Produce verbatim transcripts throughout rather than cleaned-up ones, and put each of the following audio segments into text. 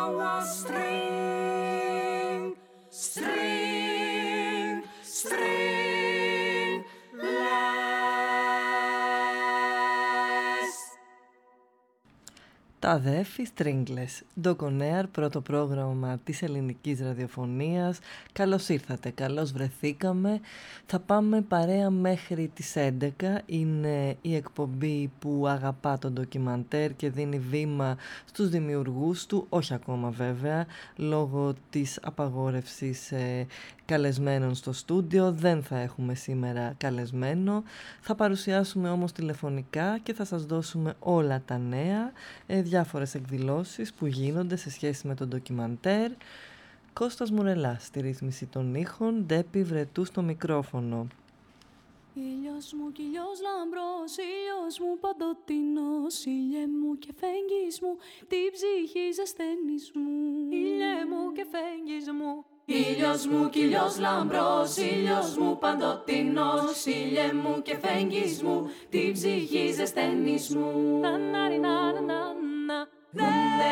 our string, string, string, less. Τα αδέφη Stringless, Ντοκονέαρ, πρώτο πρόγραμμα της ελληνικής ραδιοφωνίας. Καλώς ήρθατε, καλώς βρεθήκαμε. Θα πάμε παρέα μέχρι τις έντεκα. Είναι η εκπομπή που αγαπά τον ντοκιμαντέρ και δίνει βήμα στους δημιουργούς του, όχι ακόμα βέβαια, λόγω της απαγόρευσης ε, καλεσμένων στο στούντιο. Δεν θα έχουμε σήμερα καλεσμένο. Θα παρουσιάσουμε όμως τηλεφωνικά και θα σας δώσουμε όλα τα νέα, ε, διάφορες εκδηλώσεις που γίνονται σε σχέση με τον ντοκιμαντέρ. Κώστας Μουρελάς στη ρύθμιση των ήχων, Ντέπη Βρετού στο μικρόφωνο. Ήλιος μου κι ήλιος λαμπρός, ήλιος μου παντοτινός, ήλιε μου και φέγγις μου, την ψυχή ζεσταίνεις μου. Ήλιε μου και φέγγις μου. Ήλιος μου κι ήλιος λαμπρός, ήλιος μου παντοτινός, ήλιε μου και φέγγις μου, την ψυχή ζεσταίνεις μου. Να να να να να να.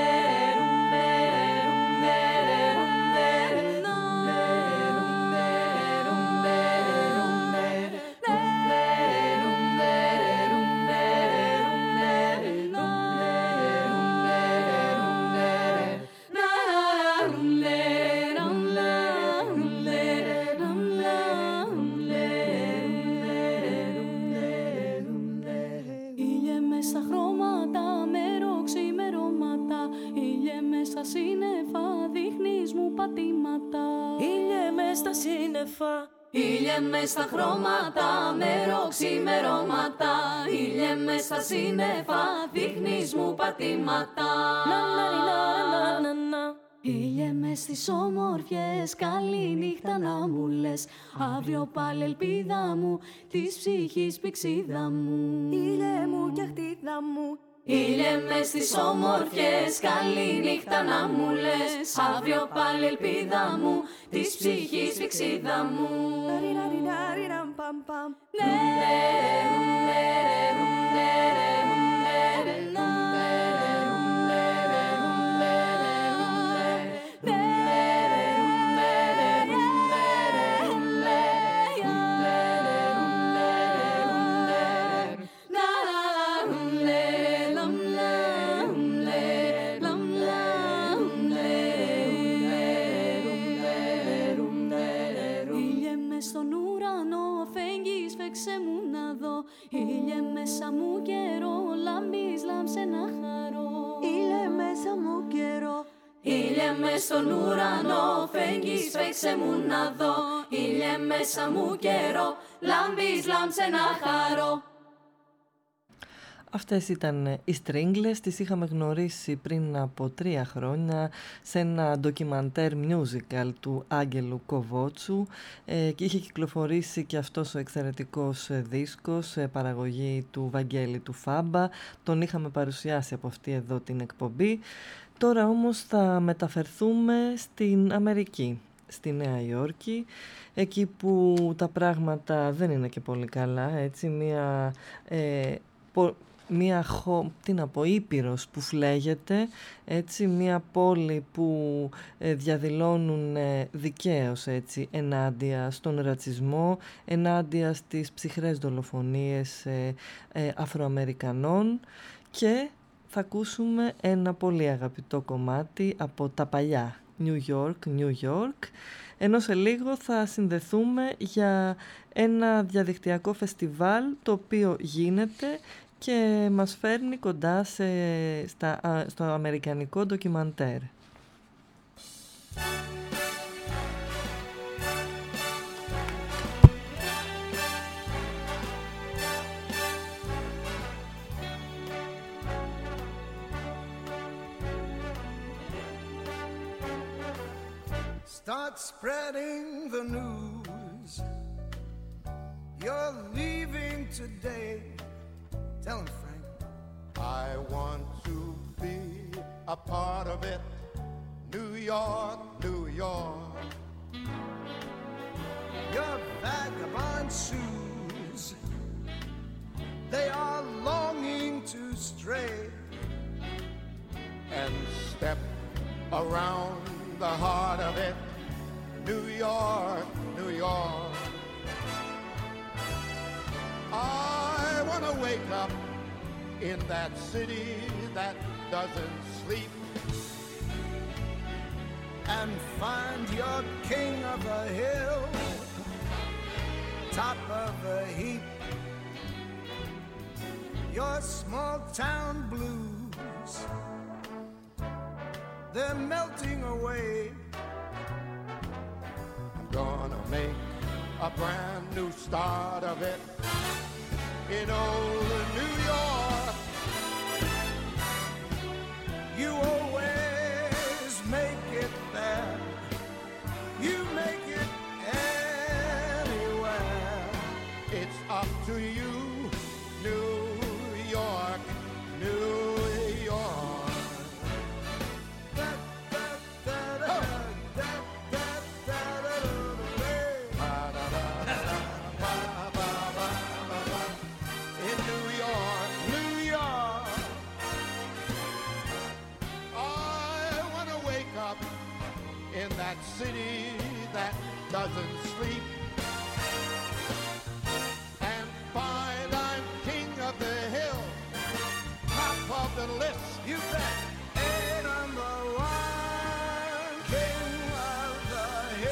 Στα σύννεφα δείχνεις μου πατήματα. Ήλιε μες στα σύννεφα, ήλιε μες στα χρώματα, με ροξιμερώματα. Ήλιε μες στα σύννεφα, δείχνεις μου πατήματα. Να να να να να να. Ήλιε μες στις όμορφιες, καλή νύχτα να μου λες. Αύριο πάλι ελπίδα μου, της ψυχής πηξίδα μου. ήλιε μου και αχτίδα μου. Ήλιε μες στις όμορφιες, καλή νύχτα να μου λες. Αύριο πάλι ελπίδα μου, της ψυχής πηξίδα μου. Ήλιε μέσα μου καιρό, λάμπεις λάμψε να χαρώ. Ήλιε μέσα μου καιρό, ήλιε μες στον ουρανό, φέγγεις φέξε μου να δω. Ήλιε μέσα μου καιρό, λάμπεις λάμψε να χαρώ. Αυτές ήταν οι Stringless, τις είχαμε γνωρίσει πριν από τρία χρόνια σε ένα ντοκιμαντέρ musical του Άγγελου Κοβότσου ε, και είχε κυκλοφορήσει και αυτός ο εξαιρετικός δίσκος, ε, παραγωγή του Βαγγέλη του Φάμπα. Τον είχαμε παρουσιάσει από αυτή εδώ την εκπομπή. Τώρα όμως θα μεταφερθούμε στην Αμερική, στη Νέα Υόρκη, εκεί που τα πράγματα δεν είναι και πολύ καλά, έτσι, μια... Ε, πο... Μία, τι να πω, Ήπειρος που φλέγεται, έτσι, μία πόλη που ε, διαδηλώνουν ε, δικαίως, έτσι, ενάντια στον ρατσισμό, ενάντια στις ψυχρές δολοφονίες ε, ε, Αφροαμερικανών, και θα ακούσουμε ένα πολύ αγαπητό κομμάτι από τα παλιά, New York, New York, ενώ σε λίγο θα συνδεθούμε για ένα διαδικτυακό φεστιβάλ το οποίο γίνεται και μας φέρνει κοντά σε, στα, στο αμερικανικό ντοκιμαντέρ. Start spreading the news. You're leaving today. Tell him, Frank. I want to be a part of it. New York, New York. Your vagabond shoes, they are longing to stray And step around the heart of it, New York, New York. I want to wake up in that city that doesn't sleep and find your king of the hill, top of the heap. Your small town blues, they're melting away. I'm gonna make a brand new start of it in old New York. You always make it there, you make it anywhere. It's up to you, New York, New York. In New York, New York, I want to wake up in that city that doesn't sleep and find I'm king of the hill, top of the list. You bet. Hey, number one, king of the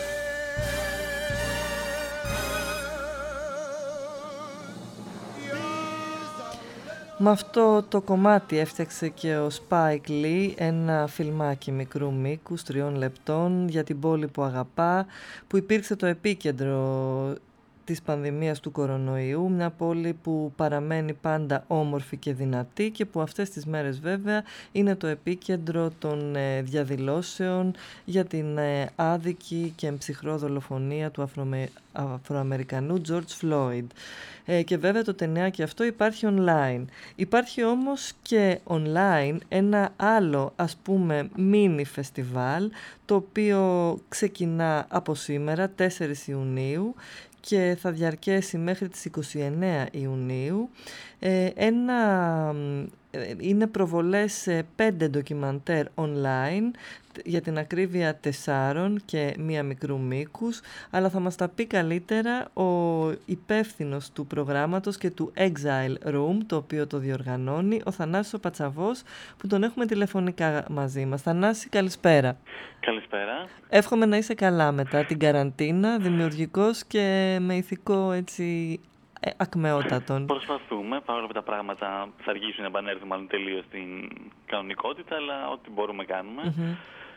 hill. Με αυτό το κομμάτι έφτιαξε και ο Spike Lee ένα φιλμάκι μικρού μήκους, τριών λεπτών, για την πόλη που αγαπά, που υπήρξε το επίκεντρο της πανδημίας του κορονοϊού, μια πόλη που παραμένει πάντα όμορφη και δυνατή και που αυτές τις μέρες βέβαια είναι το επίκεντρο των διαδηλώσεων για την άδικη και ψυχρό δολοφονία του Αφρομε... Αφροαμερικανού George Floyd. Ε, και βέβαια το ταινιάκι αυτό υπάρχει online. Υπάρχει όμως και online ένα άλλο, ας πούμε, μίνι φεστιβάλ, το οποίο ξεκινά από σήμερα, τέσσερις Ιουνίου, και θα διαρκέσει μέχρι τις είκοσι εννέα Ιουνίου. Ε, ένα, είναι προβολές σε πέντε ντοκιμαντέρ online, για την ακρίβεια τεσσάρων και μία μικρού μήκους, αλλά θα μας τα πει καλύτερα ο υπεύθυνος του προγράμματος και του Exile Room, το οποίο το διοργανώνει, ο Θανάσης ο Πατσαβός, που τον έχουμε τηλεφωνικά μαζί μας. Θανάση, καλησπέρα. Καλησπέρα. Εύχομαι να είσαι καλά μετά την καραντίνα, δημιουργικός και με ηθικό έτσι ακμεότατον. Προσπαθούμε, παρόλο που τα πράγματα θα αργήσουν να επανέλθουν μάλλον τελείως στην κανονικότητα, αλλά ό,τι μπορούμε κάνουμε. Mm-hmm.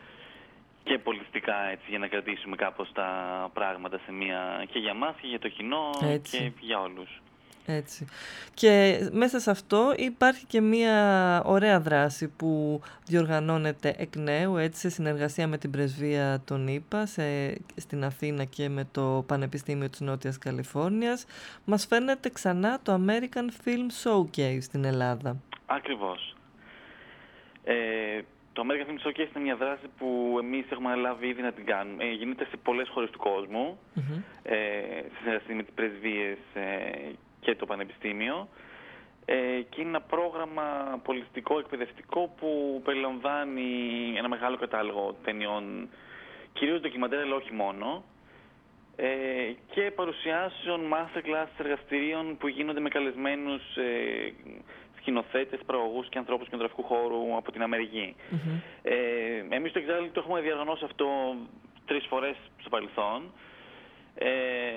Και πολιτιστικά, έτσι, για να κρατήσουμε κάπως τα πράγματα σε μία, και για μας και για το κοινό, έτσι, και για όλους. Έτσι. Και μέσα σε αυτό υπάρχει και μία ωραία δράση που διοργανώνεται εκ νέου, έτσι, σε συνεργασία με την Πρεσβεία των ΗΠΑ σε, στην Αθήνα και με το Πανεπιστήμιο της Νότιας Καλιφόρνιας. Μας φαίνεται ξανά το American Film Showcase στην Ελλάδα. Ακριβώς. Ε, το American Film Showcase είναι μια δράση που εμείς έχουμε αναλάβει ήδη να την κάνουμε. Ε, γίνεται σε πολλές χώρες του κόσμου, mm-hmm. ε, σε συνεργασία με τις πρεσβείες ε, και το Πανεπιστήμιο, ε, και είναι ένα πρόγραμμα πολιτιστικό, εκπαιδευτικό, που περιλαμβάνει ένα μεγάλο κατάλογο ταινιών, κυρίως ντοκιμαντέρ, αλλά όχι μόνο, ε, και παρουσιάσεων, masterclass, εργαστηρίων που γίνονται με καλεσμένους ε, σκηνοθέτες, παραγωγούς και ανθρώπους κινηματογραφικού χώρου από την Αμερική. Mm-hmm. Ε, εμείς στο Exile το έχουμε διοργανώσει αυτό τρεις φορές στο παρελθόν, ε,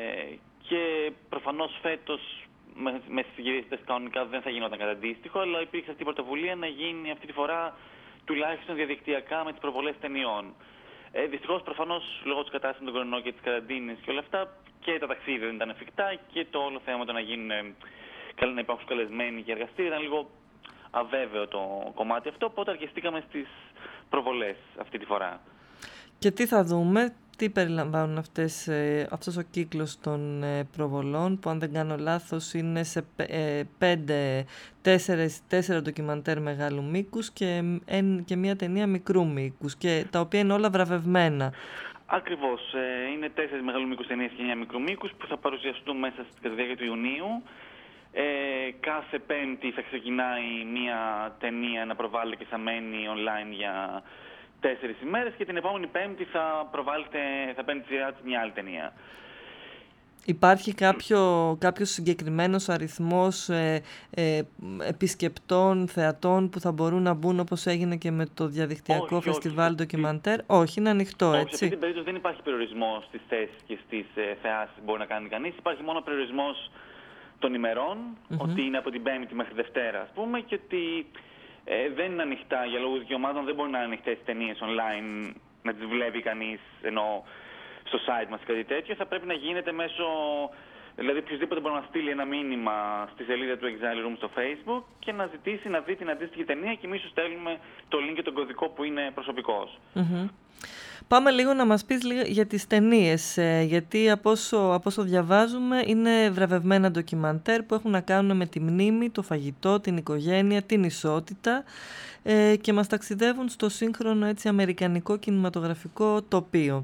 και προφανώς φέτος με στις γυρίστες κανονικά δεν θα γινόταν κάτι αντίστοιχο, αλλά υπήρξε αυτή η πρωτοβουλία να γίνει αυτή τη φορά τουλάχιστον διαδικτυακά με τις προβολές ταινιών. Ε, δυστυχώς, προφανώς, λόγω της κατάστασης των κορονοϊών και της καραντίνης και όλα αυτά, και τα ταξίδια δεν ήταν εφικτά και το όλο θέμα το να γίνουν, καλά, να υπάρχουν καλεσμένοι και εργαστήρια, ήταν λίγο αβέβαιο το κομμάτι αυτό, οπότε αρκεστήκαμε στις προβολές αυτή τη φορά. Και τι θα δούμε, τι περιλαμβάνουν αυτές, ε, αυτός ο κύκλος των ε, προβολών, που αν δεν κάνω λάθος είναι σε ε, πέντε, τέσσερες, τέσσερα ντοκιμαντέρ μεγάλου μήκους και, ε, και μια ταινία μικρού μήκους, και τα οποία είναι όλα βραβευμένα. Ακριβώς. Ε, είναι τέσσερις μεγάλου μήκους ταινίες και μια μικρού μήκους που θα παρουσιαστούν μέσα στη διάρκεια του Ιουνίου. Ε, κάθε Πέμπτη θα ξεκινάει μια ταινία να προβάλλεται και θα μένει online για τέσσερις ημέρες και την επόμενη Πέμπτη θα προβάλλεται, θα παίρνει τη σειρά της μια άλλη ταινία. Υπάρχει κάποιο, κάποιος συγκεκριμένος αριθμός ε, ε, επισκεπτών, θεατών που θα μπορούν να μπουν όπως έγινε και με το διαδικτυακό όχι, φεστιβάλ όχι. ντοκιμαντέρ? Όχι, είναι ανοιχτό, όχι, έτσι. Σε αυτή την περίπτωση δεν υπάρχει περιορισμός στις θέσεις και στις ε, θεάσεις που μπορεί να κάνει κανείς. Υπάρχει μόνο περιορισμός των ημερών, mm-hmm. ότι είναι από την Πέμπτη μέχρι Δευτέρα, ας πούμε, και ότι ε, δεν είναι ανοιχτά για λόγους δικαιωμάτων, δεν μπορεί να είναι ανοιχτές ταινίες online, να τις βλέπει κανείς, ενώ στο site μας κάτι τέτοιο. Θα πρέπει να γίνεται μέσω, δηλαδή οποιοδήποτε μπορεί να στείλει ένα μήνυμα στη σελίδα του Exile Room στο Facebook και να ζητήσει να δει την αντίστοιχη ταινία και εμείς σου στέλνουμε το link και τον κωδικό που είναι προσωπικός. Mm-hmm. Πάμε λίγο να μας πεις λίγο για τις ταινίες, ε, γιατί από όσο, από όσο διαβάζουμε είναι βραβευμένα ντοκιμαντέρ που έχουν να κάνουν με τη μνήμη, το φαγητό, την οικογένεια, την ισότητα ε, και μας ταξιδεύουν στο σύγχρονο έτσι, αμερικανικό κινηματογραφικό τοπίο.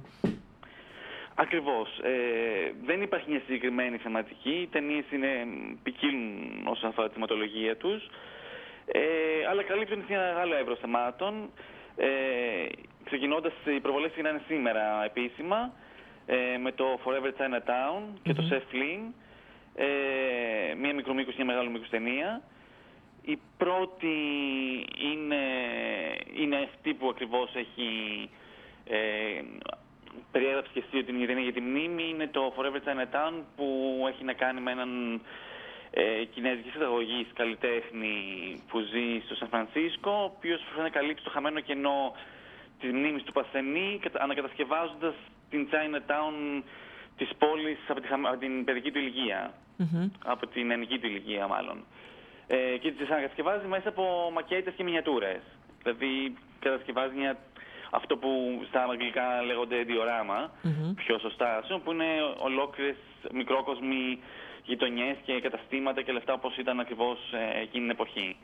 Ακριβώς. Ε, δεν υπάρχει μια συγκεκριμένη θεματική. Οι ταινίες είναι ποικίλουν όσον αφορά τη θεματολογία τους, ε, αλλά καλύπτουν ένα μεγάλο εύρος θεμάτων. Ε, ξεκινώντας, οι προβολές ξεκινάνε σήμερα επίσημα ε, με το Forever Chinatown και mm-hmm. το Chef Flynn, ε, μία μικρομήκους και μια μεγάλο μήκους ταινία. Η πρώτη είναι, είναι αυτή που ακριβώς έχει ε, περιέγραψε και εσύ ότι είναι η ταινία για τη μνήμη. Είναι το Forever Chinatown που έχει να κάνει με έναν ε, κινέζικης καταγωγής καλλιτέχνη που ζει στο Σαν Φρανσίσκο, ο οποίος προσπαθεί να καλύψει το χαμένο κενό της μνήμης του Πασθενή, ανακατασκευάζοντας την Chinatown της πόλης από, τη, από την παιδική του ηλικία, mm-hmm. από την ενική του ηλικία μάλλον. Ε, και τις ανακατασκευάζει μέσα από μακέτες και μινιατούρες. Δηλαδή κατασκευάζει μια, αυτό που στα αγγλικά λέγονται διοράμα, mm-hmm. πιο σωστά, που είναι ολόκληρες μικρόκοσμοι γειτονιές και καταστήματα και λεφτά όπως ήταν ακριβώς ε, εκείνη την εποχή.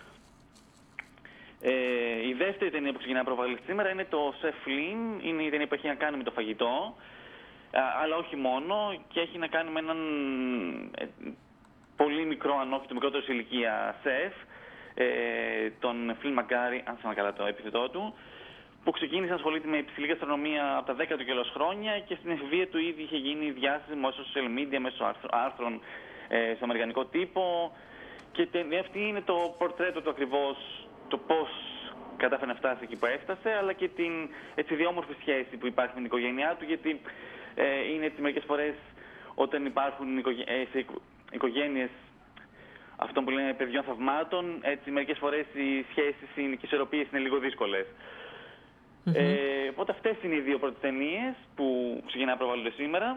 Ε, η δεύτερη ταινία που ξεκινά να προβάλλεται σήμερα είναι το Chef Flynn. Είναι η ταινία που έχει να κάνει με το φαγητό, α, αλλά όχι μόνο, και έχει να κάνει με έναν ε, πολύ μικρό, αν όχι το μικρότερο σε ηλικία σεφ, ε, τον Phil McGarry, αν θυμάμαι καλά το επίθετό του, που ξεκίνησε να ασχολείται με υψηλή γαστρονομία από τα δέκα του κιόλας χρόνια και στην εφηβεία του ήδη είχε γίνει διάσημο μέσω social media, μέσω άρθρων ε, στο αμερικανικό τύπο. Και αυτή είναι το πορτρέτο του ακριβώς, το πώς κατάφερε να φτάσει εκεί που έφτασε, αλλά και την έτσι διόμορφη σχέση που υπάρχει με την οικογένειά του, γιατί ε, είναι έτσι μερικές φορές όταν υπάρχουν οικογέ... ε, σε οικογένειες αυτών που λένε παιδιών θαυμάτων, έτσι μερικές φορές οι σχέσεις είναι, και οι ισορροπίες είναι λίγο δύσκολες. Mm-hmm. Ε, οπότε αυτές είναι οι δύο πρώτες ταινίες που ξεκινά να προβάλλονται σήμερα.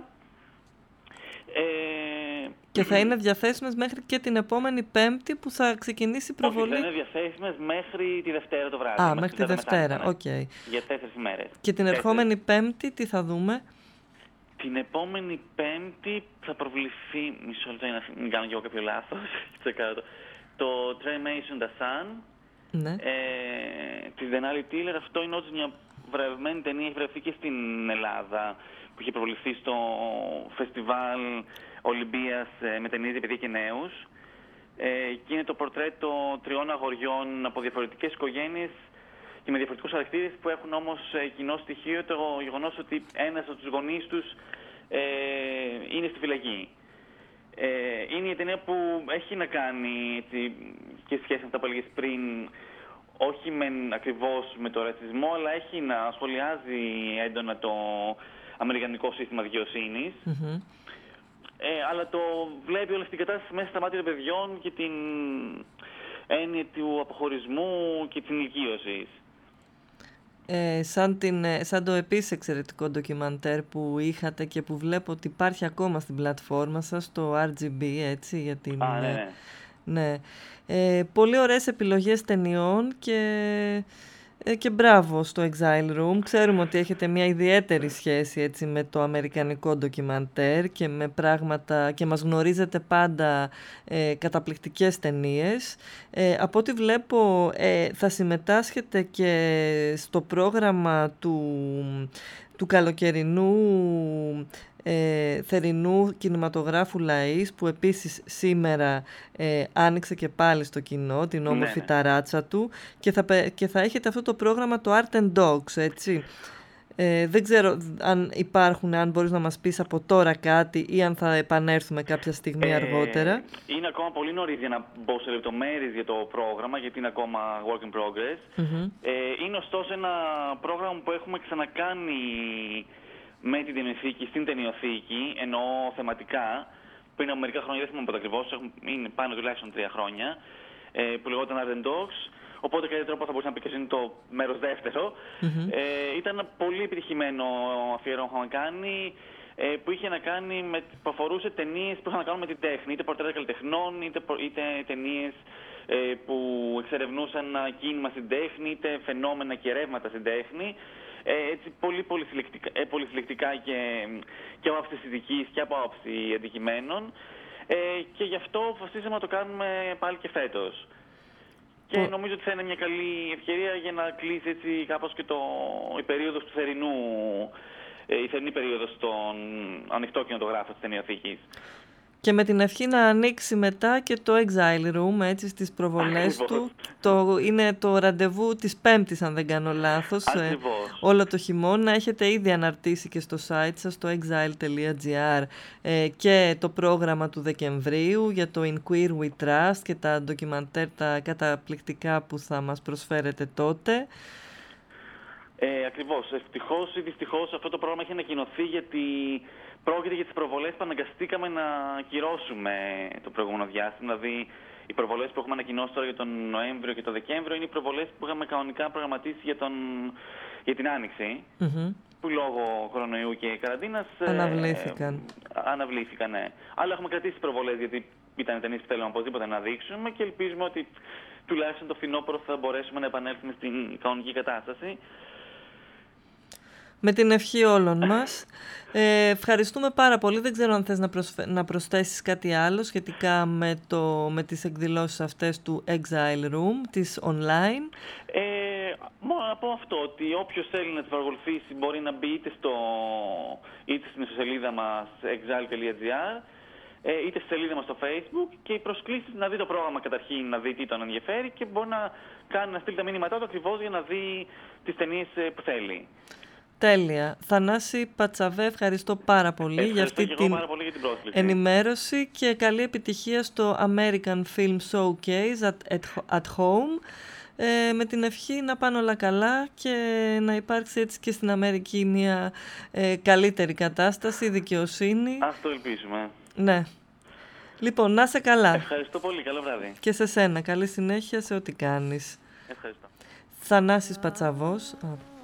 Ε, και θα είναι διαθέσιμες μέχρι και την επόμενη Πέμπτη που θα ξεκινήσει η προβολή. Όχι, θα είναι διαθέσιμες μέχρι τη Δευτέρα το βράδυ. Α, μέχρι τη Δευτέρα, οκ. Okay. Για τέσσερις ημέρες. Και την ερχόμενη Πέμπτη τι θα δούμε? Την επόμενη Πέμπτη θα προβληθεί, μισό λεπτό για να μην κάνω και εγώ κάποιο λάθος, το Tremation the Sun, ναι. ε, της Denali Tiller. Αυτό είναι όντως μια βραβευμένη ταινία, έχει βρεθεί και στην Ελλάδα, που είχε προβληθεί στο φεστιβάλ Ολυμπίας με ταινίες για παιδιά και νέους. Ε, και είναι το πορτρέτο τριών αγοριών από διαφορετικές οικογένειες και με διαφορετικούς χαρακτήρες, που έχουν όμως κοινό στοιχείο το γεγονός ότι ένας από τους γονείς τους ε, είναι στη φυλακή. Ε, είναι η ταινία που έχει να κάνει έτσι, και σχέση με αυτά που έλεγες πριν, όχι με, ακριβώς με το ρατσισμό, αλλά έχει να σχολιάζει έντονα το αμερικανικό σύστημα δικαιοσύνης. Mm-hmm. Ε, αλλά το βλέπει όλη αυτή την κατάσταση μέσα στα μάτια των παιδιών και την έννοια του αποχωρισμού και της ενοικίωσης. Ε, σαν, την, σαν το επίσης εξαιρετικό ντοκιμαντέρ που είχατε και που βλέπω ότι υπάρχει ακόμα στην πλατφόρμα σας, το αρ τζι μπι, έτσι, για την... Α, ναι, ναι. ναι. Ε, πολύ ωραίες επιλογές ταινιών και, ε, και μπράβο στο Exile Room. Ξέρουμε ότι έχετε μια ιδιαίτερη σχέση έτσι, με το αμερικανικό ντοκιμαντέρ και με πράγματα και μας γνωρίζετε πάντα ε, καταπληκτικές ταινίες. Ε, από ό,τι βλέπω ε, θα συμμετάσχετε και στο πρόγραμμα του, του καλοκαιρινού ε, θερινού κινηματογράφου Λαΐς, που επίσης σήμερα ε, άνοιξε και πάλι στο κοινό την όμορφη ναι, ναι. ταράτσα του, και θα, και θα έχετε αυτό το πρόγραμμα, το Art and Dogs, έτσι. Ε, δεν ξέρω αν υπάρχουν, αν μπορείς να μας πεις από τώρα κάτι ή αν θα επανέλθουμε κάποια στιγμή ε, αργότερα. Είναι ακόμα πολύ νωρίς για να μπω σε λεπτομέρειες για το πρόγραμμα, γιατί είναι ακόμα work in progress. Mm-hmm. Ε, είναι ωστόσο ένα πρόγραμμα που έχουμε ξανακάνει με την ταινιοθήκη στην ταινιοθήκη, εννοώ θεματικά, πριν από μερικά χρόνια, δεν θυμάμαι πότε ακριβώς, είναι πάνω τουλάχιστον τρία χρόνια, ε, που λεγόταν Art and Dogs. Οπότε καλύτερο τρόπο θα μπορούσε να πει και είναι το μέρος δεύτερο. Mm-hmm. Ε, ήταν ένα πολύ επιτυχημένο αφιέρωμα που είχαμε κάνει, ε, που είχε να κάνει με, που αφορούσε ταινίες που είχαν να κάνουν με την τέχνη, είτε πορτρέτα καλλιτεχνών, είτε, είτε ταινίες ε, που εξερευνούσαν ένα κίνημα στην τέχνη, είτε φαινόμενα και ρεύματα στην τέχνη. Ε, έτσι πολύ πολυσυλλεκτικά, ε, πολυσυλλεκτικά και, και από άποψη αισθητικής και από άποψη αντικειμένων. Ε, και γι' αυτό αποφασίσαμε να το κάνουμε πάλι και φέτος. Και νομίζω ότι θα είναι μια καλή ευκαιρία για να κλείσει έτσι κάπως και το, η περίοδος του θερινού, η θερινή περίοδος στον ανοιχτό κινηματογράφο της ταινιοθήκης. Και με την ευχή να ανοίξει μετά και το Exile Room, έτσι, στις προβολές του. Το, είναι το ραντεβού της Πέμπτης, αν δεν κάνω λάθος, ε, όλο το χειμώνα. Έχετε ήδη αναρτήσει και στο site σας, το exile τελεία gr, ε, και το πρόγραμμα του Δεκεμβρίου για το In Queer We Trust και τα ντοκιμαντέρ, τα καταπληκτικά που θα μας προσφέρετε τότε. Ε, ακριβώς. Ευτυχώς ή δυστυχώς αυτό το πρόγραμμα έχει ανακοινωθεί, γιατί πρόκειται για τις προβολές που αναγκαστήκαμε να ακυρώσουμε το προηγούμενο διάστημα. Δηλαδή, οι προβολές που έχουμε ανακοινώσει τώρα για τον Νοέμβριο και τον Δεκέμβριο είναι οι προβολές που είχαμε κανονικά προγραμματίσει για, τον, για την Άνοιξη. Mm-hmm. Που λόγω κορονοϊού και καραντίνας αναβλήθηκαν. Ε, αναβλήθηκαν, ναι. Αλλά έχουμε κρατήσει τις προβολές, γιατί ήταν ταινίες που θέλουμε οπωσδήποτε να δείξουμε και ελπίζουμε ότι τουλάχιστον το φθινόπωρο θα μπορέσουμε να επανέλθουμε στην κανονική κατάσταση. Με την ευχή όλων μας. Ε, ευχαριστούμε πάρα πολύ. Δεν ξέρω αν θες να, προσφε... να προσθέσεις κάτι άλλο σχετικά με, το... με τις εκδηλώσεις αυτές του Exile Room, τις online. Ε, μόνο να πω αυτό, ότι όποιος θέλει να τις παρακολουθήσει μπορεί να μπει είτε, στο... είτε στην ιστοσελίδα μας exile τελεία gr, είτε στη σελίδα μας στο Facebook, και οι προσκλήσεις να δει το πρόγραμμα καταρχήν, να δει τι τον ενδιαφέρει, και μπορεί να, κάνει, να στείλει τα μήνυματά του ακριβώς για να δει τις ταινίες που θέλει. Τέλεια. Θανάση Πατσαβέ, ευχαριστώ πάρα πολύ ευχαριστώ για αυτή την, πάρα πολύ για την πρόσκληση. ενημέρωση, και καλή επιτυχία στο American Film Showcase at, at, at Home. Ε, με την ευχή να πάνε όλα καλά και να υπάρξει έτσι και στην Αμερική μια ε, καλύτερη κατάσταση, δικαιοσύνη. Ας το ελπίσουμε. Ναι. Λοιπόν, να είσαι καλά. Ευχαριστώ πολύ. Καλό βράδυ. Και σε σένα. Καλή συνέχεια σε ό,τι κάνεις. Ευχαριστώ. Θανάσης Πατσαβός.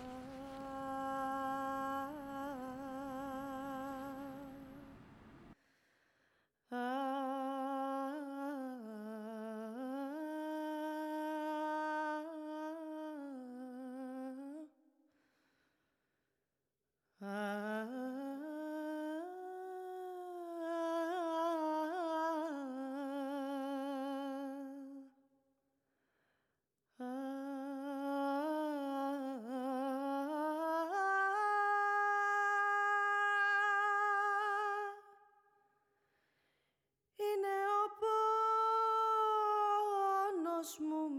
μου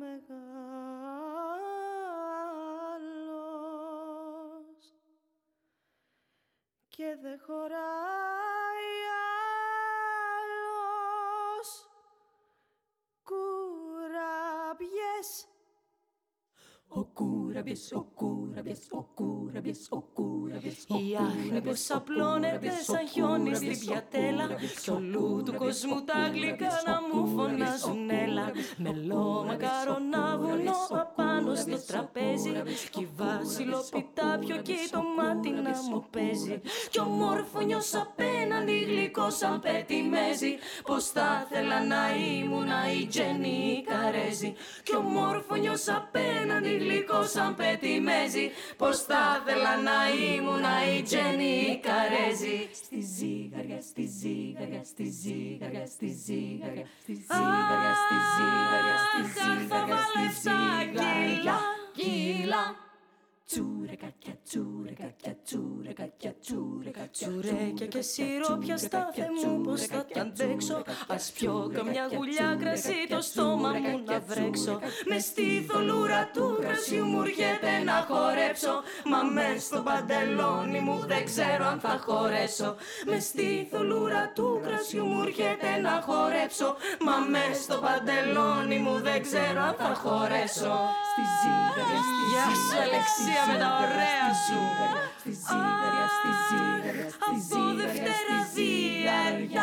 μεγάλος και δε χωράει άλλος κουραμπιές. Ο κούραμπιες, ο κούραμπιες, ο κούραμπιες, ο κούραμπιες. Η άγρυπος απλώνεται σαν χιόνι στην πιατέλα κι όλου του κόσμου τα γλυκά να μου φωνάζουν έλα. Μελό μακαρονά βουνό απάνω στο τραπέζι κι βάσιλο πιτάπιο κι το μάτι να μου παίζει κι ο μόρφωνιος απέναντι γλυκό σαν πετιμέζι. Πως θα θέλα να ήμουν η Τζένι η Καρέζη κι ο μόρφωνιος απέναντι γλυκό σαν πετιμέζι. Πως θα θέλα να ήμουν η Τζένι η Καρέζη. Στη ζύγαρια, στη ζύγαρια, στη ζύγαρια, στη ζύγαρια, στη ζύγαρια, στη ζύγαρια, στη ζύγαρια, στη ζύγαρια. Τσουρεκακια, τσουρεκακια, τσουρεκακια, τσουρεκακια, Τσουρέκια και σιρόπια στα Θεέ μου πως θα τ' αντέξω. Ας πιω καμιά γουλιά κρασί το στόμα μου να βρέξω. Μες στη θολούρα του κρασιού μου έρχεται να χορέψω. Μα μες στο παντελόνι μου δεν ξέρω αν θα χωρέσω. Μες στη θολούρα του κρασιού μου έρχεται να χορέψω. Μα μες στο παντελόνι μου δεν ξέρω αν θα χωρέσω. Στη ζύγαρια, στη Γεια σου Αλεξία με τα ωραία σου. Στη ζύγαρια, στη ζύγαρια, στη ζύγαρια, στη ζύγαρια.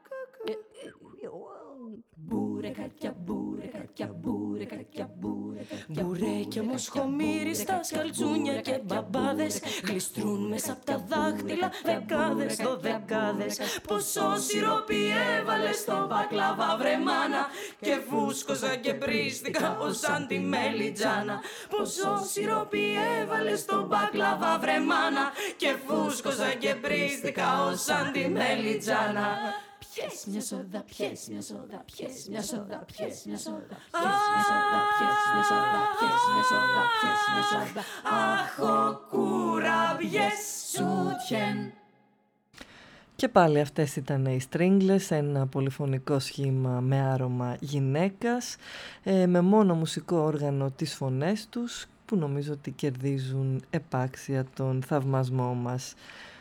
Μπουρεκάκια, μπουρεκάκια, μπουρεκάκια, μπουρεκάκια. Μπουρέκια μου σχομύριστα, σκαλτσούνια και μπαμπάδες. Γλιστρούν μέσα απ' τα δάχτυλα δεκάδες, δωδεκάδες. Πόσο σιρόπι έβαλες στο μπακλαβά βρε μάνα. Και φούσκωσα και πρίστηκα ως σαν τη μελιτζάνα. Πόσο σιρόπι έβαλες στο μπακλαβά βρε μάνα. Και φούσκωσα και πρίστηκα ως σαν τη μελιτζάνα. Πιες μια σόδα, πιες μια σόδα, πιες μια σόδα, πιες μια σόδα, πιες μια σόδα, πιες μια σόδα, πιες μια σόδα, πιες μια σόδα. Αχ, ο κουραμπιές σούτιεν. Και πάλι αυτές ήταν οι Stringless, ένα πολυφωνικό σχήμα με άρωμα γυναίκας, ε, με μόνο μουσικό όργανο τις φωνές τους, που νομίζω ότι κερδίζουν επάξια τον θαυμασμό μας.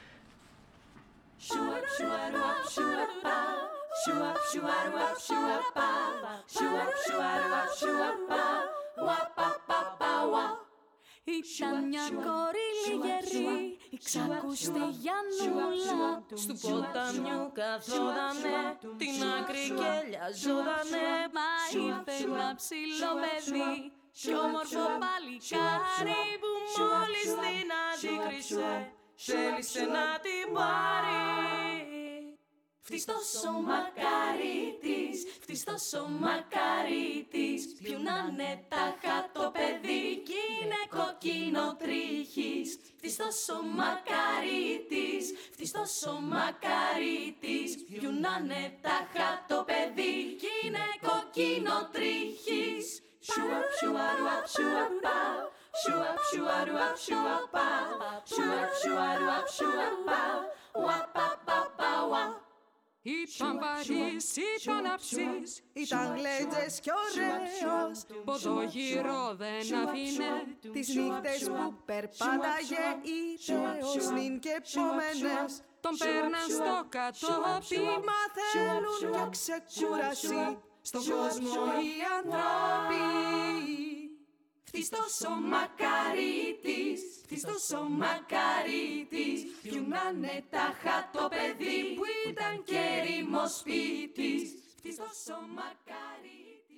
Ήταν μια κόρη λιγερή, ξακούστη Γιαννούλα. Στου ποταμιού καθόδανε, την άκρη και λιαζόδανε. Μα ήρθε ένα ψηλό παιδί κι όμορφο παλικάρι που μόλις την αντίκρισε θέλησε να την πάρει. Φτιστός ο μακαρίτης, φτιστός ο μακαρίτης. Πιουνάνε τάχα το παιδί κι είναι κοκκίνο τρίχης. Φτιστός ο μακαρίτης, φτιστός ο μακαρίτης. Πιουνάνε τάχα το παιδί κι είναι κοκκίνο τρίχης. Σουαπ σουαρουαπ σουαπάου, σουαπ σουαρουαπ σουαπάου, σουαπ σουαρουαπ σουαπάου, ουαπαπαπαουα. Ήταν βαρύς, ήταν αψής, Ήταν γλέτζες κι ωραίος. ποδογυρό δεν αφήνε. Τις νύχτες που περπάταγε ήτεος νυν και επόμενες. Τον πέρναν στο κατόπι. Μα θέλουν για ξεκούραση στον κόσμο οι ανθρώποι. Φτιστός ο μακαρίτης, φτιστός ο μακαρίτης. Πιουνάνε τάχα το παιδί που ήταν και ερήμος σπίτης. Φτιστός ο μακαρίτης.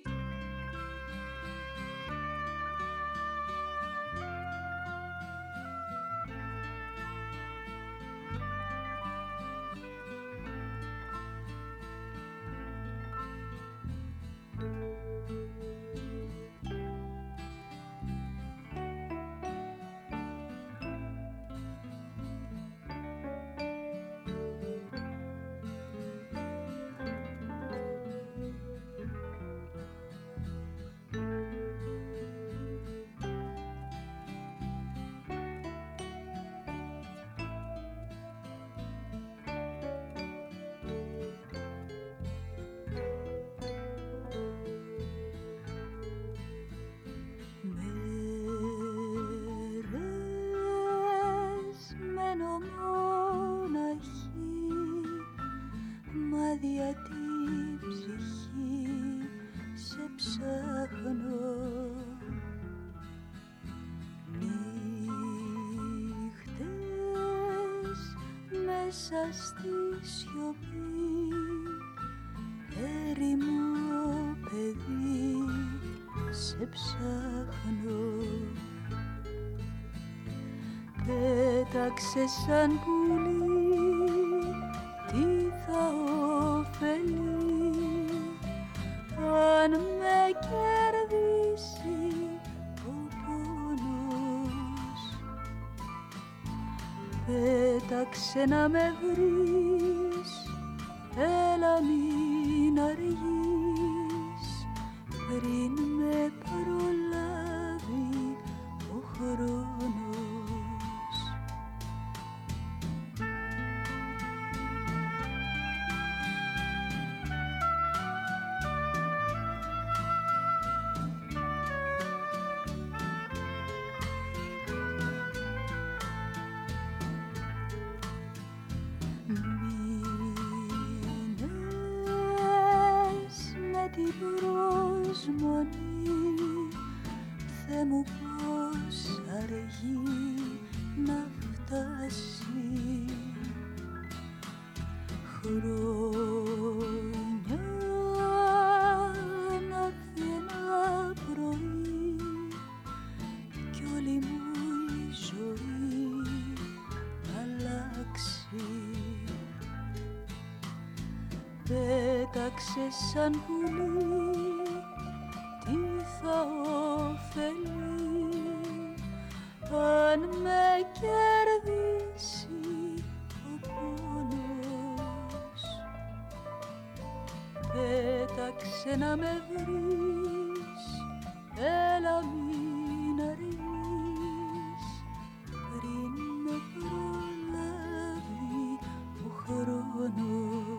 Στη σιωπή έρημο παιδί σε ψάχνω. Πέταξε σαν πουλί, τι θα ωφελεί αν με κερδίσει ο πόνος. Πέταξε να με βρεις, έλα μην αργείς, πριν με προλάβει ο χρόνος. μου πως αργεί να φτάσει, χρόνια να έρθει ένα πρωί κι όλη μου η ζωή αλλάξει. Πέταξε σαν πουλί, τι θα ωφελεί αν με κερδίσει ο πόνος. Πέταξε να με βρεις, έλα μην αρνείς πριν με προλάβει ο χρόνος.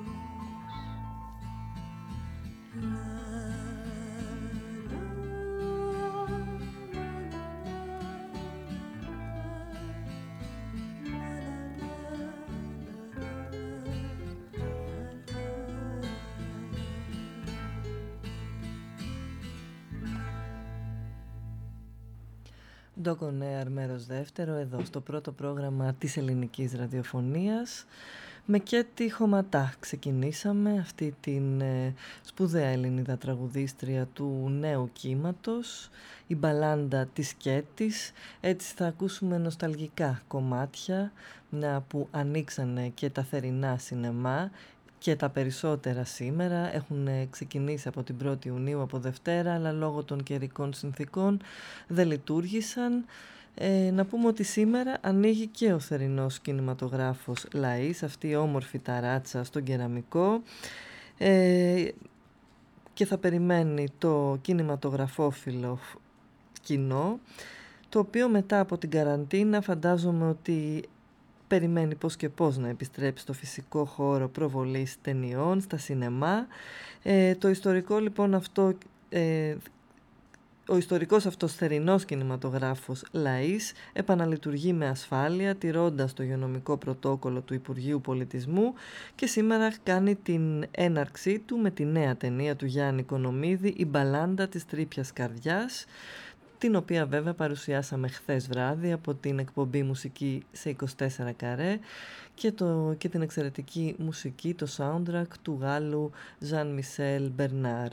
Ντόκον Έαρ μέρος δεύτερο, εδώ στο πρώτο πρόγραμμα της ελληνικής ραδιοφωνίας. Με Κέτη Χωματά ξεκινήσαμε αυτή την ε, σπουδαία Ελληνίδα τραγουδίστρια του νέου κύματος, η μπαλάντα της Κέτης. Έτσι θα ακούσουμε νοσταλγικά κομμάτια, μια που ανοίξανε και τα θερινά σινεμά και τα περισσότερα σήμερα. Έχουν ξεκινήσει από την πρώτη Ιουνίου, από Δευτέρα, αλλά λόγω των καιρικών συνθήκων δεν λειτουργήσαν. Ε, να πούμε ότι σήμερα ανοίγει και ο θερινός κινηματογράφος Λαΐς, αυτή η όμορφη ταράτσα στον Κεραμικό, ε, και θα περιμένει το κινηματογραφόφιλο κοινό, το οποίο μετά από την καραντίνα φαντάζομαι ότι περιμένει πώς και πώς να επιστρέψει στο φυσικό χώρο προβολής ταινιών, στα σινεμά. Ε, το ιστορικό λοιπόν αυτό... Ε, Ο ιστορικός αυτός θερινός κινηματογράφος Λαΐς επαναλειτουργεί με ασφάλεια, τηρώντας το υγειονομικό πρωτόκολλο του Υπουργείου Πολιτισμού, και σήμερα κάνει την έναρξή του με τη νέα ταινία του Γιάννη Κονομίδη, «Η μπαλάντα της τρίπιας καρδιάς», την οποία βέβαια παρουσιάσαμε χθες βράδυ από την εκπομπή μουσική σε είκοσι τέσσερα καρέ, και, το, και την εξαιρετική μουσική, το soundtrack του Γάλλου Jean-Michel Bernard.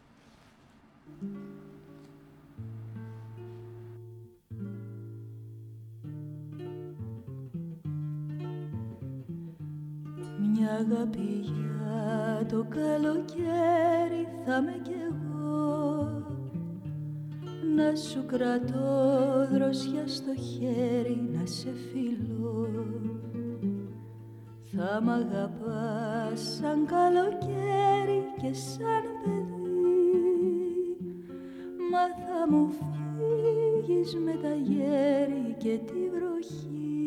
Μια αγάπη για το καλοκαίρι θα με κι εγώ, να σου κρατώ δροσιά στο χέρι, να σε φιλώ. Θα μ' αγαπάς σαν καλοκαίρι και σαν παιδί, μα θα μου φύγεις με τα γέρι και τη βροχή.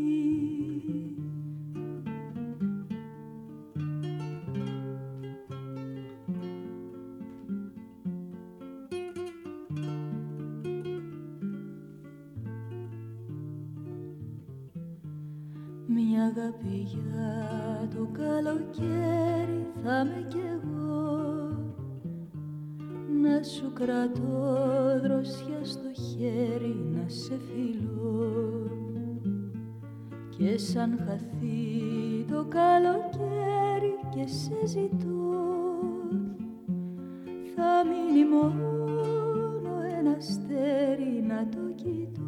Μια αγάπη για το καλοκαίρι θα με κι εγώ, να σου κρατώ δροσιά στο χέρι, να σε φιλώ. Και σαν χαθεί το καλοκαίρι και σε ζητώ, θα μείνει μόνο ένα αστέρι να το κοιτώ.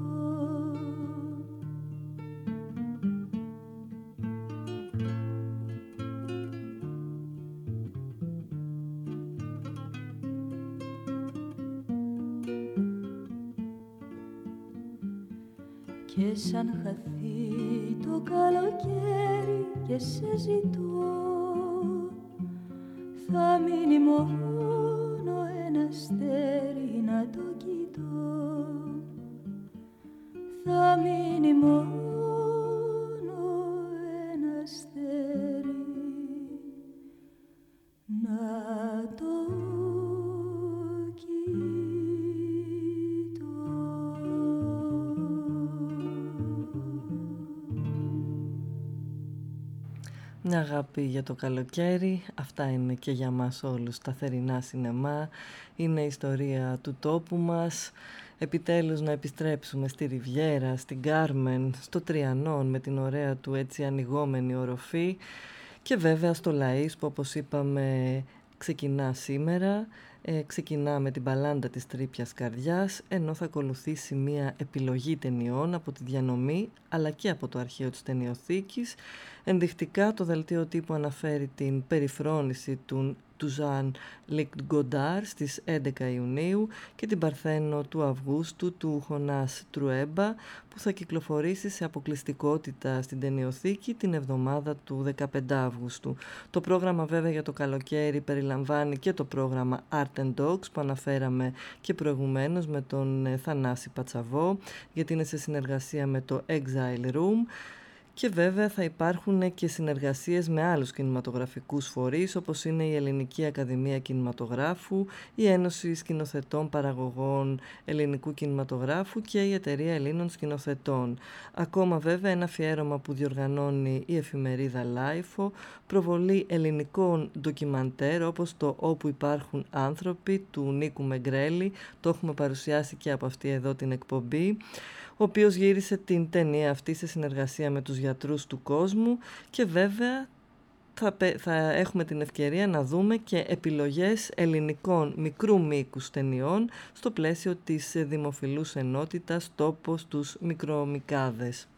Και σαν χαθεί το καλοκαίρι και σε ζητώ, θα μείνει μόνο ένα αστέρι να το κοιτώ. Θα μείνει μόνο ένα αστέρι να το Μια αγάπη για το καλοκαίρι, αυτά είναι και για μας όλους τα θερινά σινεμά, είναι η ιστορία του τόπου μας. επιτέλους να επιστρέψουμε στη Ριβιέρα, στην Κάρμεν, στο Τριανόν με την ωραία του έτσι ανοιγόμενη οροφή και βέβαια στο Λαΐς που όπως είπαμε ξεκινά σήμερα. Ε, ξεκινά με την μπαλάντα της Τρίπιας Καρδιάς, ενώ θα ακολουθήσει μια επιλογή ταινιών από τη διανομή αλλά και από το αρχείο της ταινιοθήκης. Ενδεικτικά το δελτίο τύπου αναφέρει την περιφρόνηση του, του Ζαν Λικ Γκοντάρ στις έντεκα Ιουνίου και την Παρθένο του Αυγούστου του Χονάς Τρουέμπα που θα κυκλοφορήσει σε αποκλειστικότητα στην ταινιοθήκη την εβδομάδα του δεκαπέντε Αυγούστου. Το πρόγραμμα βέβαια για το καλοκαίρι περιλαμβάνει και το πρόγραμμα Art and Dogs που αναφέραμε και προηγουμένως με τον Θανάση Πατσαβό γιατί είναι σε συνεργασία με το Exile Room. Και βέβαια θα υπάρχουν και συνεργασίες με άλλους κινηματογραφικούς φορείς όπως είναι η Ελληνική Ακαδημία Κινηματογράφου, η Ένωση Σκηνοθετών Παραγωγών Ελληνικού Κινηματογράφου και η Εταιρεία Ελλήνων Σκηνοθετών. Ακόμα βέβαια ένα αφιέρωμα που διοργανώνει η εφημερίδα Λάιφο, προβολή ελληνικών ντοκιμαντέρ όπως το «Όπου υπάρχουν άνθρωποι» του Νίκου Μεγκρέλη, το έχουμε παρουσιάσει και από αυτή εδώ την εκπομπή, ο οποίος γύρισε την ταινία αυτή σε συνεργασία με τους γιατρούς του κόσμου και βέβαια θα, θα έχουμε την ευκαιρία να δούμε και επιλογές ελληνικών μικρού μήκους ταινιών στο πλαίσιο της δημοφιλούς ενότητας «Τόπος τους Μικρομικάδες».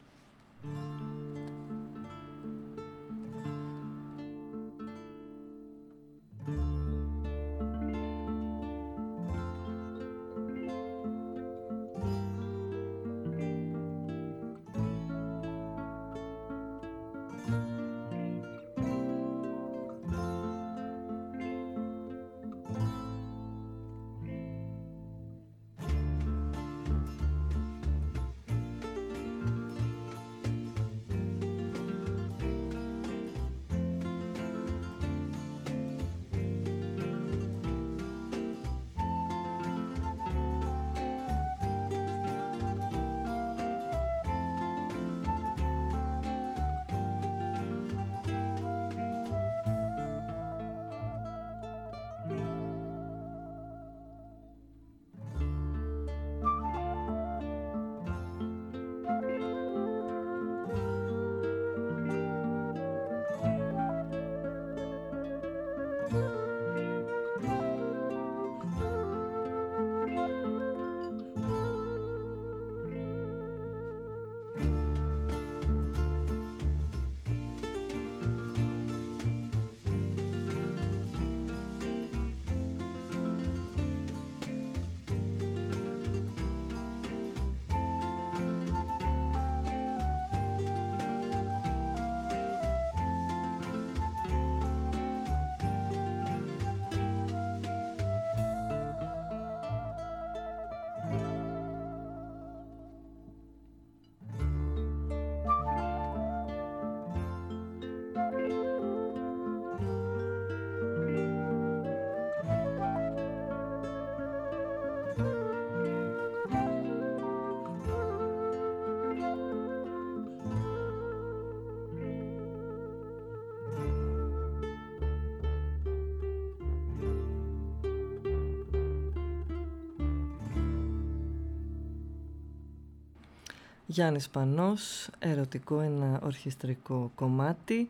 Γιάννης Πανός, ερωτικό, ένα ορχιστρικό κομμάτι.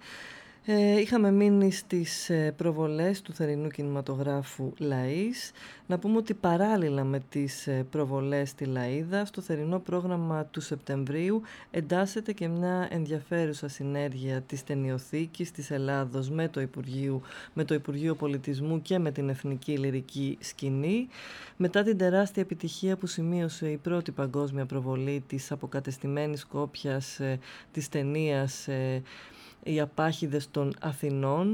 Ε, είχαμε μείνει στις ε, προβολές του θερινού κινηματογράφου Λαΐς. Να πούμε ότι παράλληλα με τις ε, προβολές στη Λαΐδα, στο θερινό πρόγραμμα του Σεπτεμβρίου εντάσσεται και μια ενδιαφέρουσα συνέργεια της Ταινιοθήκης της Ελλάδος με το Υπουργείο, με το Υπουργείο Πολιτισμού και με την Εθνική Λυρική Σκηνή. Μετά την τεράστια επιτυχία που σημείωσε η πρώτη παγκόσμια προβολή της αποκατεστημένης κόπιας ε, της ταινίας ε, «Οι Απάχηδες των Αθηνών»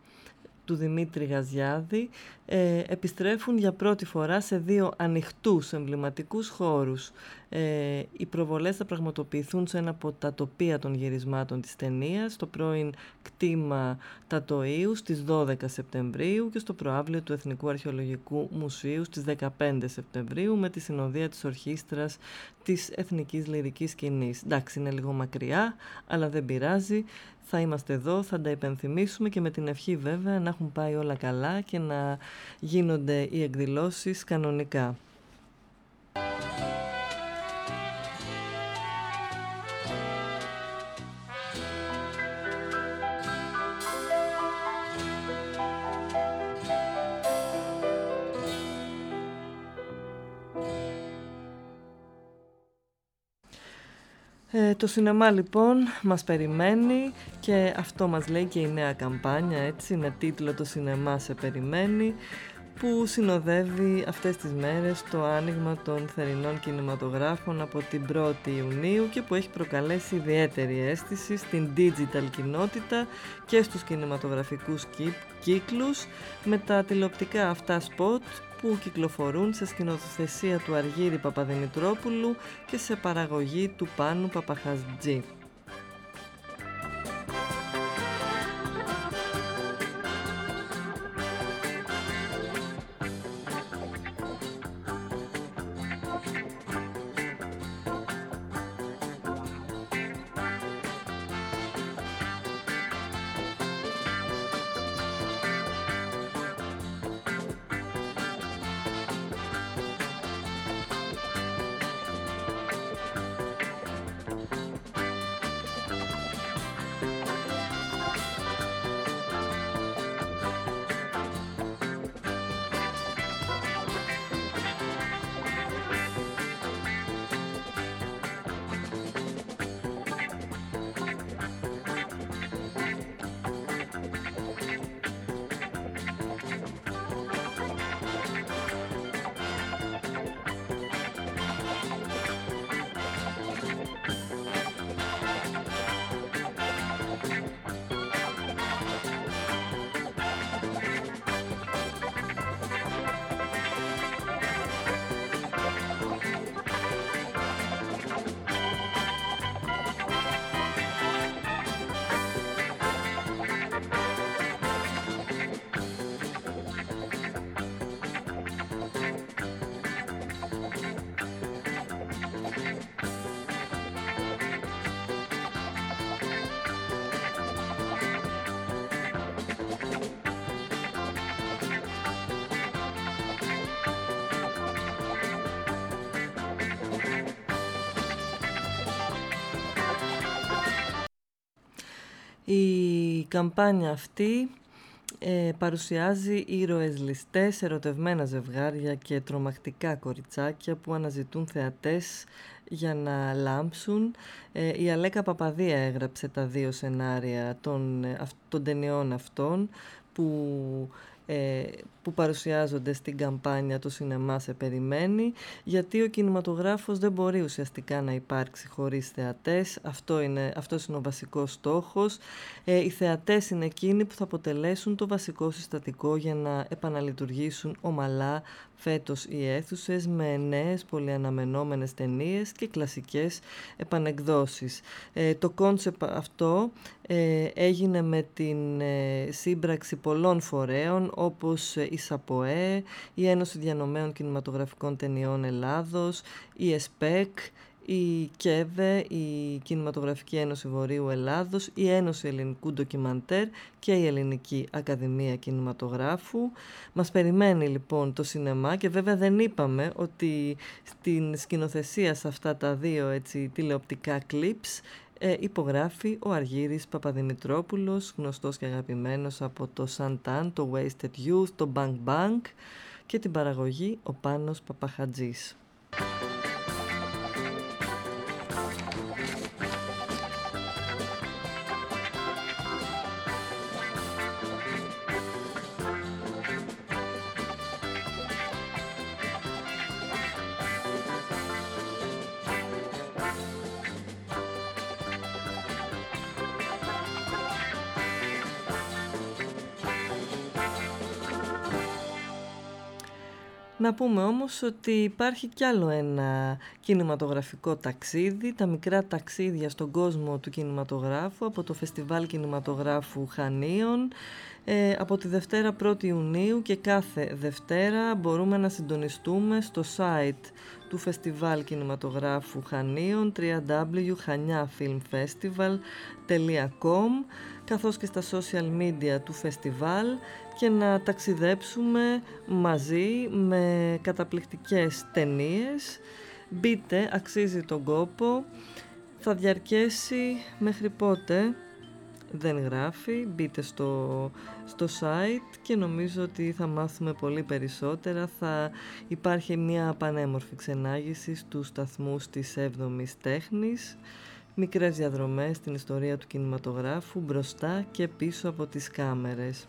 του Δημήτρη Γαζιάδη, ε, επιστρέφουν για πρώτη φορά σε δύο ανοιχτούς εμβληματικούς χώρους. Ε, οι προβολές θα πραγματοποιηθούν σε ένα από τα τοπία των γυρισμάτων της ταινίας, στο πρώην κτήμα Τατοΐου στις δώδεκα Σεπτεμβρίου και στο προαύλιο του Εθνικού Αρχαιολογικού Μουσείου στις δεκαπέντε Σεπτεμβρίου με τη συνοδεία της ορχήστρας της Εθνικής Λυρικής Σκηνής. Εντάξει, είναι λίγο μακριά, αλλά δεν πειράζει. Θα είμαστε εδώ, θα τα υπενθυμίσουμε και με την ευχή βέβαια να έχουν πάει όλα καλά και να γίνονται οι εκδηλώσεις κανονικά. Ε, το σινεμά λοιπόν μας περιμένει και αυτό μας λέει και η νέα καμπάνια, έτσι, με τίτλο «Το σινεμά σε περιμένει», που συνοδεύει αυτές τις μέρες το άνοιγμα των θερινών κινηματογράφων από την πρώτη Ιουνίου και που έχει προκαλέσει ιδιαίτερη αίσθηση στην digital κοινότητα και στους κινηματογραφικούς κύκλους με τα τηλεοπτικά αυτά σποτ που κυκλοφορούν σε σκηνοθεσία του Αργύρη Παπαδημητρόπουλου και σε παραγωγή του Πάνου Παπαχατζή. Η καμπάνια αυτή ε, παρουσιάζει ήρωες ληστές, ερωτευμένα ζευγάρια και τρομακτικά κοριτσάκια που αναζητούν θεατές για να λάμψουν. Ε, η Αλέκα Παπαδία έγραψε τα δύο σενάρια των, των ταινιών αυτών που... που παρουσιάζονται στην καμπάνια «Το σινεμά σε περιμένει», γιατί ο κινηματογράφος δεν μπορεί ουσιαστικά να υπάρξει χωρίς θεατές. Αυτό είναι, αυτός είναι ο βασικός στόχος. Ε, οι θεατές είναι εκείνοι που θα αποτελέσουν το βασικό συστατικό για να επαναλειτουργήσουν ομαλά φέτος οι αίθουσες με νέες πολυαναμενόμενες ταινίες και κλασικές επανεκδόσεις. Ε, το κόνσεπτ αυτό ε, έγινε με την ε, σύμπραξη πολλών φορέων όπως η ΣΑΠΟΕ, η Ένωση Διανομέων Κινηματογραφικών Ταινιών Ελλάδος, η ΕΣΠΕΚ, η ΚΕΒΕ, η Κινηματογραφική Ένωση Βορείου Ελλάδος, η Ένωση Ελληνικού Ντοκιμαντέρ και η Ελληνική Ακαδημία Κινηματογράφου. Μας περιμένει λοιπόν το σινεμά και βέβαια δεν είπαμε ότι στην σκηνοθεσία σε αυτά τα δύο έτσι, τηλεοπτικά κλιπς ε, υπογράφει ο Αργύρης Παπαδημητρόπουλος, γνωστός και αγαπημένος από το Santan, το Wasted Youth, το Bang Bang και την παραγωγή ο Πάνος Παπαχατζής. Να πούμε όμως ότι υπάρχει κι άλλο ένα κινηματογραφικό ταξίδι, τα μικρά ταξίδια στον κόσμο του κινηματογράφου από το Φεστιβάλ Κινηματογράφου Χανίων. Ε, από τη Δευτέρα πρώτη Ιουνίου και κάθε Δευτέρα μπορούμε να συντονιστούμε στο site του Φεστιβάλ Κινηματογράφου Χανίων double-u double-u double-u τελεία χανιά φιλμ φεστιβάλ τελεία κομ καθώς και στα social media του φεστιβάλ και να ταξιδέψουμε μαζί με καταπληκτικές ταινίες. Μπείτε, αξίζει τον κόπο. Θα διαρκέσει μέχρι πότε? Δεν γράφει. Μπείτε στο, στο site και νομίζω ότι θα μάθουμε πολύ περισσότερα. Θα υπάρχει μια πανέμορφη ξενάγηση στους σταθμούς της έβδομης τέχνης μικρές διαδρομές στην ιστορία του κινηματογράφου μπροστά και πίσω από τις κάμερες.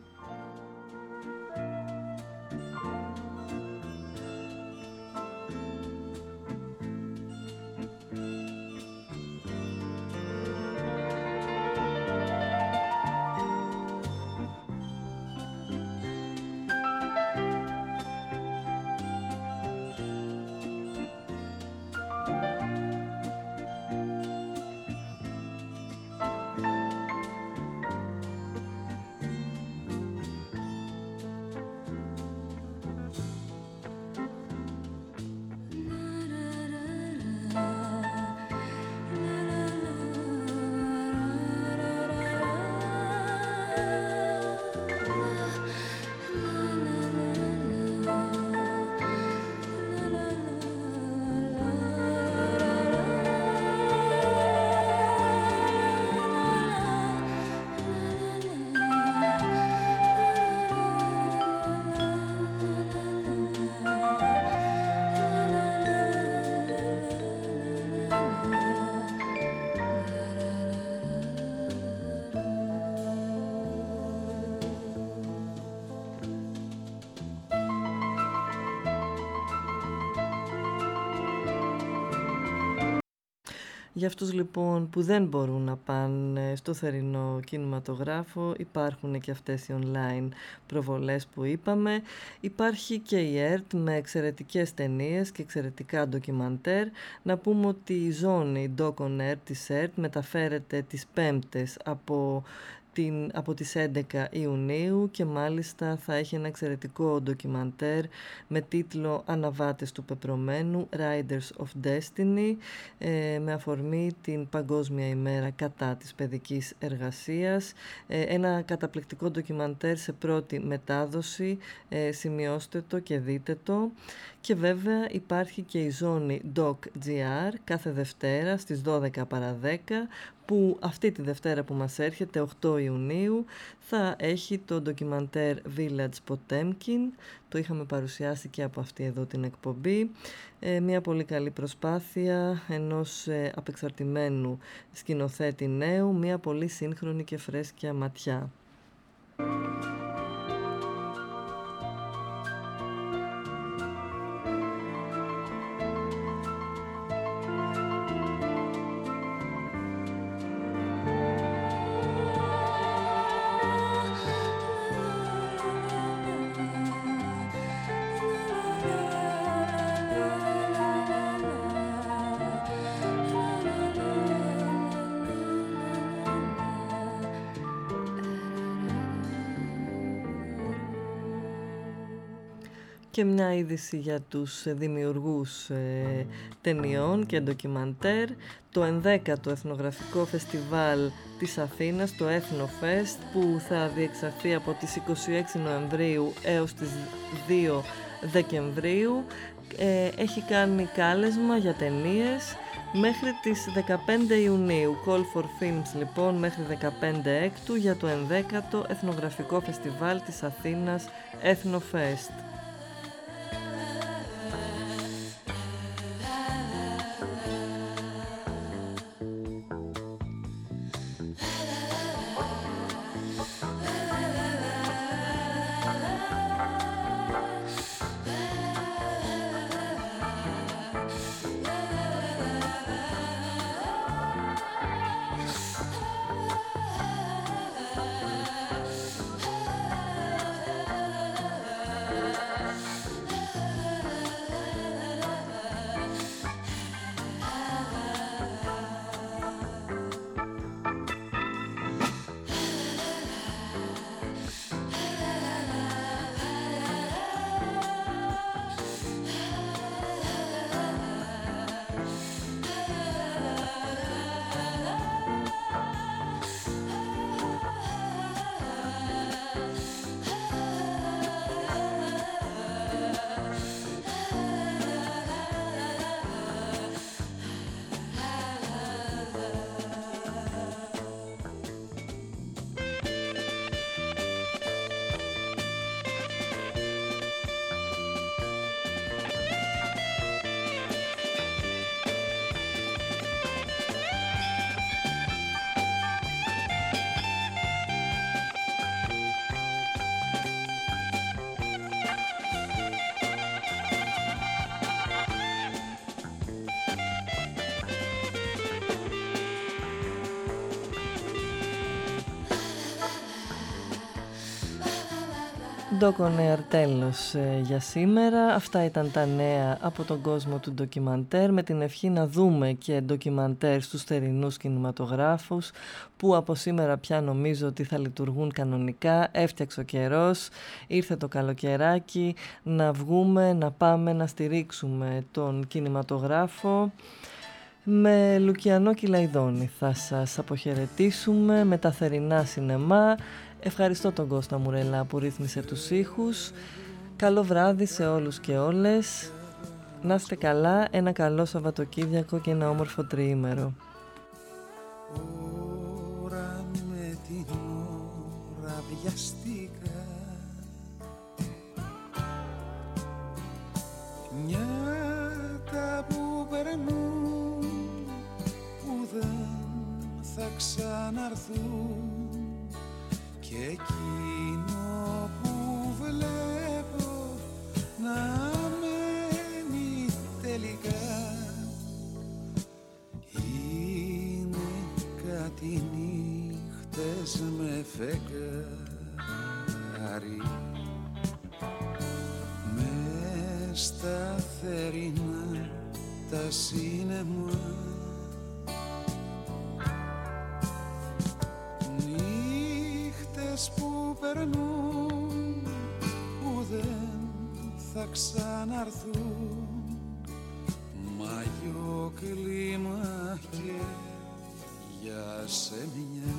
Για αυτούς λοιπόν που δεν μπορούν να πάνε στο θερινό κινηματογράφο, υπάρχουν και αυτές οι online προβολές που είπαμε. Υπάρχει και η ΕΡΤ με εξαιρετικές ταινίες και εξαιρετικά ντοκιμαντέρ. Να πούμε ότι η ζώνη Doc on Air της ΕΡΤ μεταφέρεται τις Πέμπτες από την, από τις έντεκα Ιουνίου και μάλιστα θα έχει ένα εξαιρετικό ντοκιμαντέρ με τίτλο «Αναβάτες του πεπρωμένου, Riders of Destiny», ε, με αφορμή την Παγκόσμια ημέρα κατά της παιδικής εργασίας. Ε, ένα καταπληκτικό ντοκιμαντέρ σε πρώτη μετάδοση, ε, σημειώστε το και δείτε το. Και βέβαια υπάρχει και η ζώνη Doc τζι αρ κάθε Δευτέρα στις δώδεκα παρά δέκα, που αυτή τη Δευτέρα που μας έρχεται, οκτώ Ιουνίου, θα έχει το ντοκιμαντέρ Village Potemkin. Το είχαμε παρουσιάσει και από αυτή εδώ την εκπομπή. Ε, μια πολύ καλή προσπάθεια ενός ε, απεξαρτημένου σκηνοθέτη νέου, μια πολύ σύγχρονη και φρέσκια ματιά. Και μια είδηση για τους δημιουργούς ε, ταινιών και ντοκιμαντέρ. Το ενδέκατο Εθνογραφικό Φεστιβάλ της Αθήνας, το Ethno-Fest, που θα διεξαχθεί από τις είκοσι έξι Νοεμβρίου έως τις δύο Δεκεμβρίου, ε, έχει κάνει κάλεσμα για ταινίες μέχρι τις δεκαπέντε Ιουνίου. Call for Films λοιπόν μέχρι δεκαπέντε Έκτου για το ενδέκατο Εθνογραφικό Φεστιβάλ της Αθήνας, Ethno-Fest. Ντοκονέαρ τέλος ε, για σήμερα. Αυτά ήταν τα νέα από τον κόσμο του ντοκιμαντέρ, με την ευχή να δούμε και ντοκιμαντέρ στους θερινούς κινηματογράφους που από σήμερα πια νομίζω ότι θα λειτουργούν κανονικά. Έφτιαξε ο καιρός, ήρθε το καλοκαιράκι, να βγούμε, να πάμε να στηρίξουμε τον κινηματογράφο. Με Λουκιανό Κυλαϊδόνη θα σας αποχαιρετήσουμε με τα θερινά σινεμά. Ευχαριστώ τον Κώστα Μουρελά που ρύθμισε τους ήχους. Καλό βράδυ σε όλους και όλες. Να είστε καλά, ένα καλό Σαββατοκύριακο και ένα όμορφο τριήμερο. Ώρα με την ώρα βιαστήκα, νιάτα που περνούν που δεν θα ξαναρθούν, και εκείνο που βλέπω να μένει τελικά είναι κάτι νύχτες με φεγγάρι, μες στα θερινά τα σίνεμα, που περνούν που δεν θα ξαναρθούν, μαγιό κλίμα και για σεμιά.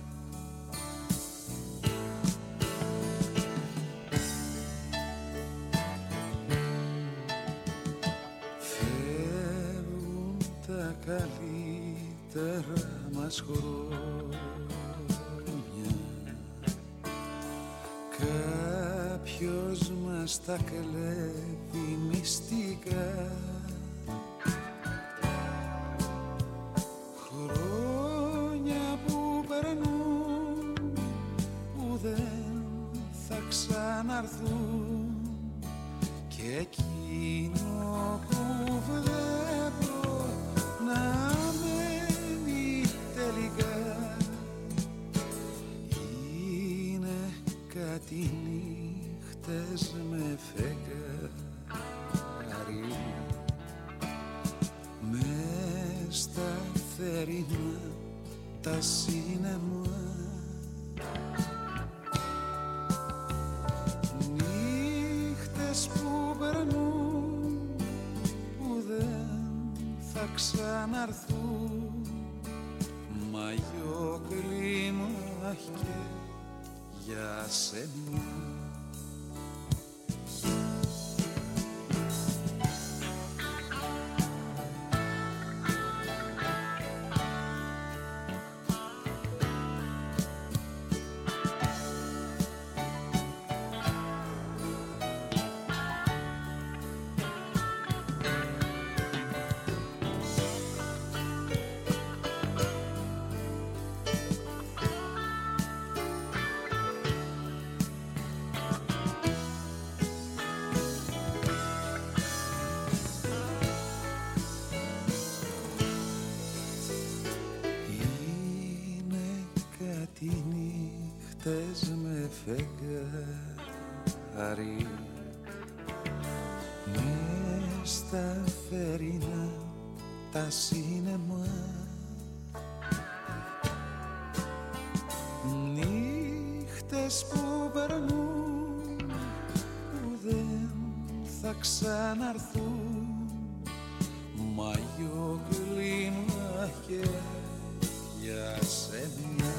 Φεύγουν τα καλύτερα μας χρόνια, κάποιος μας τα κλέβει μυστικά, χρόνια που περνούν που δεν θα ξαναρθούν, και εκείνο που βλέπω να μένει τελικά είναι κάτι νύχτες με φεγγάρι, μες στα θερινά τα σίνεμα, νύχτες που περνούν που δεν θα ξαναρθούν, μαγιό κλίμα και για σένα. Με φεγγάρι, μες στα θερινά τα σίνεμα, νύχτες που περνούν που δεν θα ξαναρθούν, μαγιό κλίμα και για σένα.